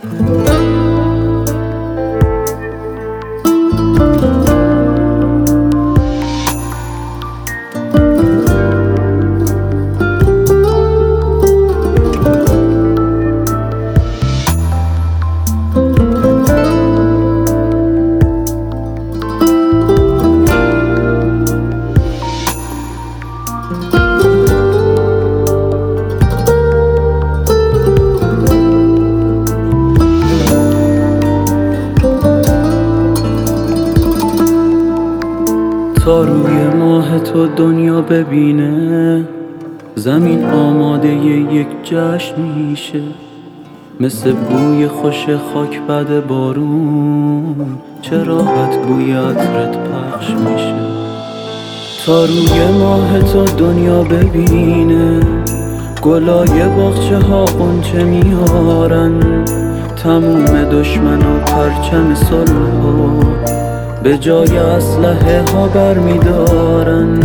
تا روی ماه تو دنیا ببینه، زمین آماده یک جشن میشه، مثل بوی خوش خاک بعد بارون، چه راحت بوی عطرت پخش میشه. تا روی ماه تو دنیا ببینه، گلای باغچه ها غنچه میارن، تموم دشمن و پرچم صلح ها به جای اسلحه ها برمیدارن.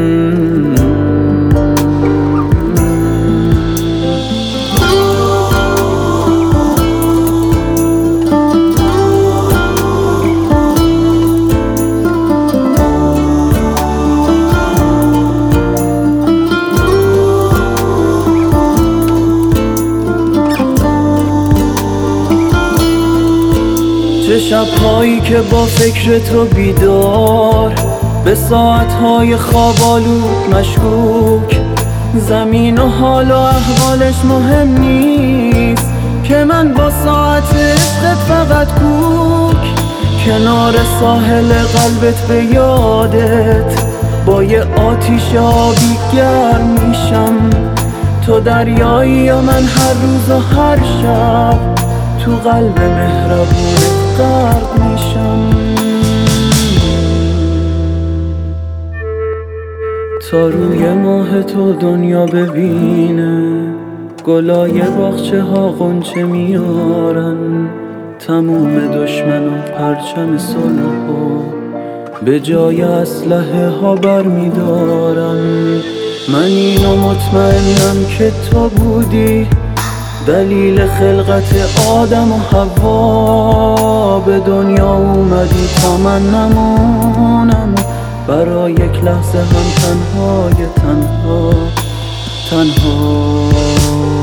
چه شب‌هایی که با فکر تو بیدار، به ساعت‌های خواب آلود مشکوک، زمین و حال و احوالش مهم نیست که من با ساعت عشقت فقط کوک، کنار ساحل قلبت به یادت با یه آتیش آبی گرم میشم. تو دریایی یا من هر روز و هر شب تو قلب مهربونت غرق میشم. تا روی ماه تو دنیا ببینه، گلای باغچه ها غنچه میارن، تموم دشمن و پرچم صلح ها به جای اسلحه ها برمیدارن. من اینو مطمئنم که تو بودی دلیل خلقت آدم و حوا، به دنیا اومدی تا من نمونم، برای یک لحظه هم تنهای تنها.